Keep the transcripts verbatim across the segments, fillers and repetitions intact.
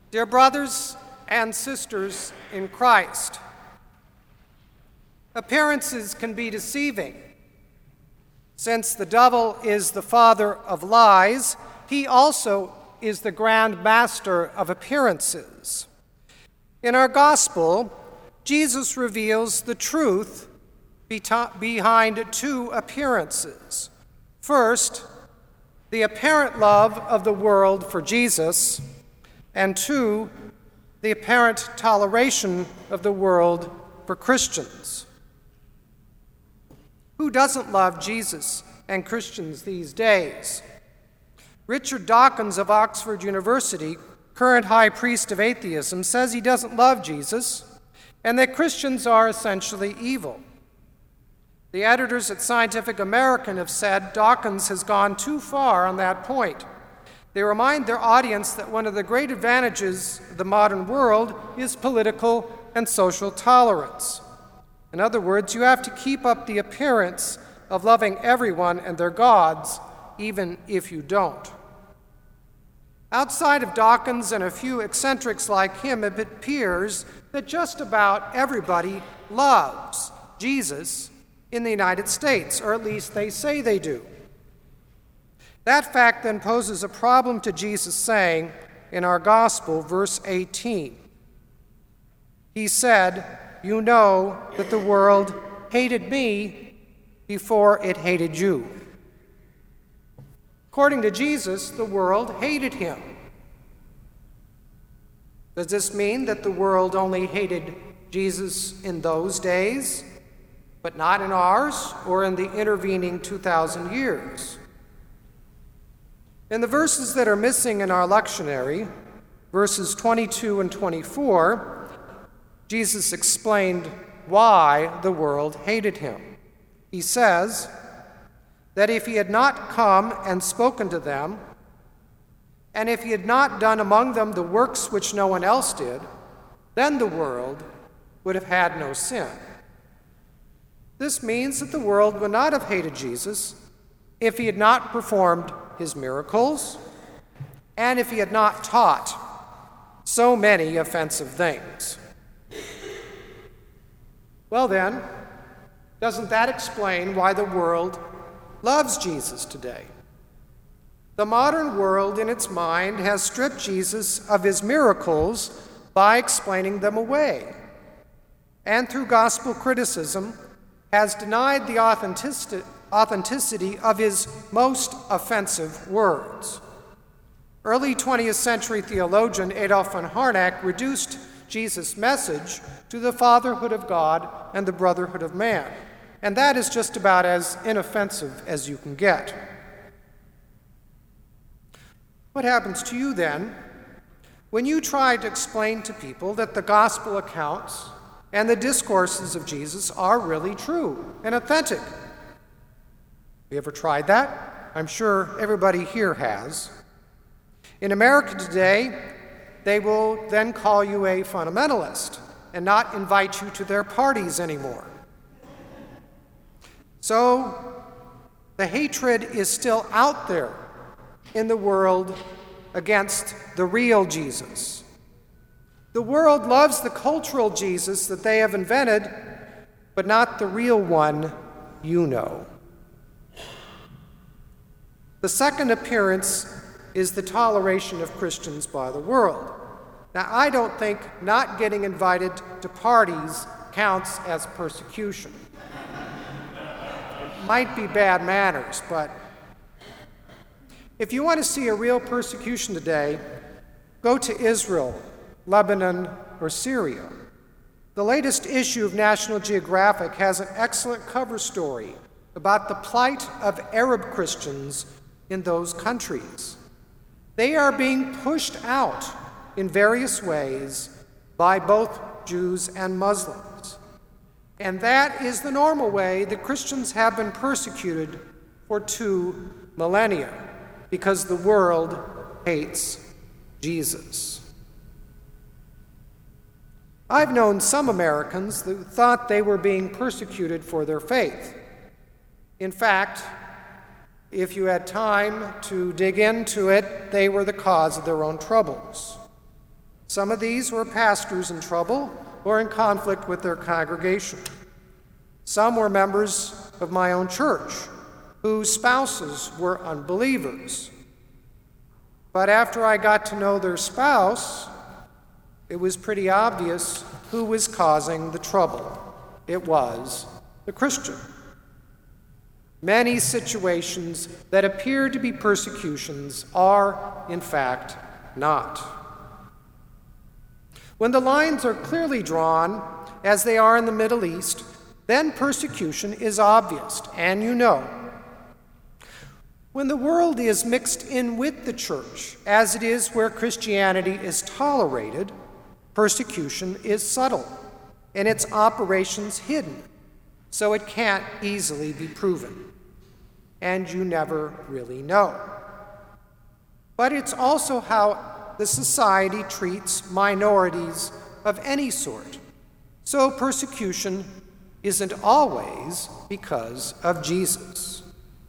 Dear brothers and sisters in Christ, appearances can be deceiving. Since the devil is the father of lies, he also is the grand master of appearances. In our gospel, Jesus reveals the truth behind two appearances. First, the apparent love of the world for Jesus, and two, the apparent toleration of the world for Christians. Who doesn't love Jesus and Christians these days? Richard Dawkins of Oxford University, current high priest of atheism, says he doesn't love Jesus and that Christians are essentially evil. The editors at Scientific American have said Dawkins has gone too far on that point. They remind their audience that one of the great advantages of the modern world is political and social tolerance. In other words, you have to keep up the appearance of loving everyone and their gods, even if you don't. Outside of Dawkins and a few eccentrics like him, it appears that just about everybody loves Jesus in the United States, or at least they say they do. That fact then poses a problem to Jesus, saying in our gospel, verse eighteen, he said, "You know that the world hated me before it hated you." According to Jesus, the world hated him. Does this mean that the world only hated Jesus in those days, but not in ours or in the intervening two thousand years? In the verses that are missing in our lectionary, verses twenty-two and twenty-four, Jesus explained why the world hated him. He says that if he had not come and spoken to them, and if he had not done among them the works which no one else did, then the world would have had no sin. This means that the world would not have hated Jesus if he had not performed his miracles and if he had not taught so many offensive things. Well then, doesn't that explain why the world loves Jesus today? The modern world, in its mind, has stripped Jesus of his miracles by explaining them away, and through gospel criticism has denied the authenticity, authenticity of his most offensive words. Early twentieth century theologian Adolf von Harnack reduced Jesus' message to the fatherhood of God and the brotherhood of man, and that is just about as inoffensive as you can get. What happens to you then when you try to explain to people that the gospel accounts and the discourses of Jesus are really true and authentic? You ever tried that? I'm sure everybody here has. In America today, they will then call you a fundamentalist and not invite you to their parties anymore. So the hatred is still out there in the world against the real Jesus. The world loves the cultural Jesus that they have invented, but not the real one you know. The second appearance is the toleration of Christians by the world. Now, I don't think not getting invited to parties counts as persecution. It might be bad manners, but if you want to see a real persecution today, go to Israel, Lebanon, or Syria. The latest issue of National Geographic has an excellent cover story about the plight of Arab Christians in those countries. They are being pushed out in various ways by both Jews and Muslims. And that is the normal way that Christians have been persecuted for two millennia, because the world hates Jesus. I've known some Americans who thought they were being persecuted for their faith. In fact, if you had time to dig into it, they were the cause of their own troubles. Some of these were pastors in trouble or in conflict with their congregation. Some were members of my own church whose spouses were unbelievers. But after I got to know their spouse, it was pretty obvious who was causing the trouble. It was the Christian. Many situations that appear to be persecutions are, in fact, not. When the lines are clearly drawn, as they are in the Middle East, then persecution is obvious, and you know. When the world is mixed in with the church, as it is where Christianity is tolerated, persecution is subtle, and its operations hidden, so it can't easily be proven. And you never really know. But it's also how the society treats minorities of any sort. So persecution isn't always because of Jesus.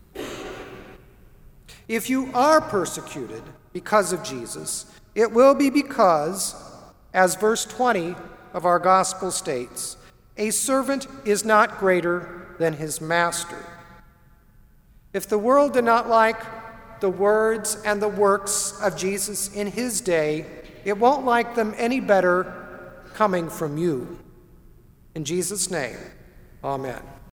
If you are persecuted because of Jesus, it will be because, as verse twenty of our gospel states, a servant is not greater than his master. If the world did not like the words and the works of Jesus in his day, it won't like them any better coming from you. In Jesus' name, amen.